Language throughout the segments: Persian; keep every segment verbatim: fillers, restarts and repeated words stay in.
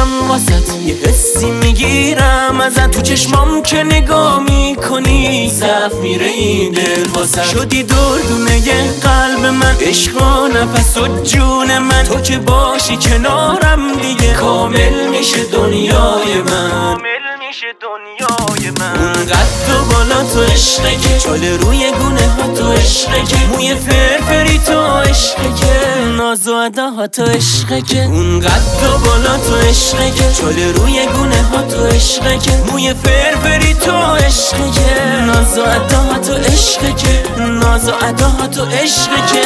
میشم واسط، یه حسی میگیرم ازت، تو چشمام که نگاه میکنی ضعف میره این دل واسط. شدی دردونه قلب من، عشق و نفس و جون من، تو که باشی کنارم دیگه کامل میشه دنیای من، دنیای من. اونقدر و بالا تو عشقه که چاله روی گونه ها تو عشقه که موی فرفری تو عشقه که ناز و ادا ها تو عشقه که اونقدر و بالا تو عشقه که چاله روی گونه ها تو عشقه که موی فرفری تو عشقه که ناز و ادا ها تو عشقه که ناز و ادا ها تو عشقه که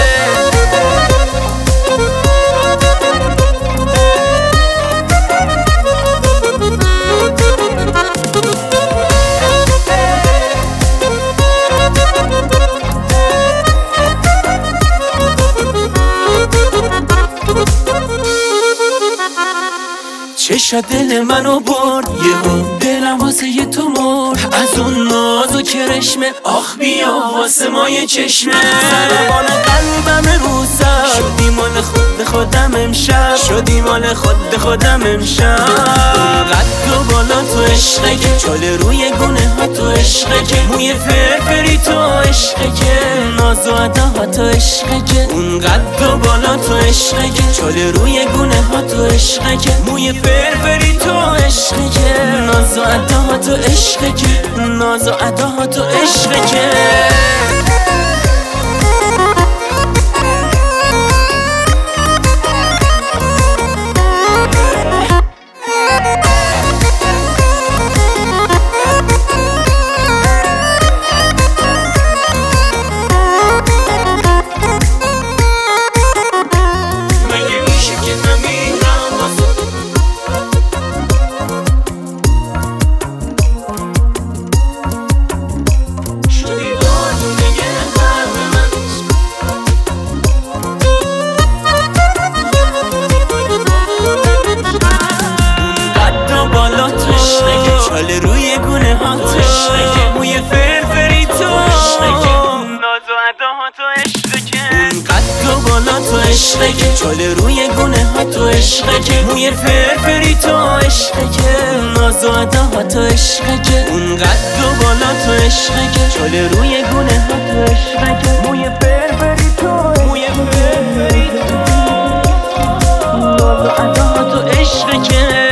چشا دل منو برد یهو، دلم واسه یه تو مرد، از اون ناز و کرشمه آخ بیا واسه ما یه چشمه. سربان قلبم رو سر شدی مال خود خودم امشب، شدی مال خود خودم امشب. قد و بالا تو عشقه که چاله روی گونه ها تو عشقه که موی فرفری تو عشقه که ناز و ادا ها تو عشقه که اون قد و بالا تو عشقه که چاله روی گونه ها تو عشقه که موی فرفری تو عشقه که ناز و ادا ها تو عشقه که ناز و ادا ها تو عشقه که چاله روی گونه ها تو موی فرفری تو ناز و ادا ها تو عشقه که اون قد و بالا تو عشقه که چاله روی گونه ها تو عشقه که موی فرفری تو عشقه که ناز و ادا ها تو عشقه که اون قد و بالا تو عشقه که چاله روی گونه ها تو عشقه که موی فرفری تو موی فرفری تو ناز و ادا ها تو عشقه که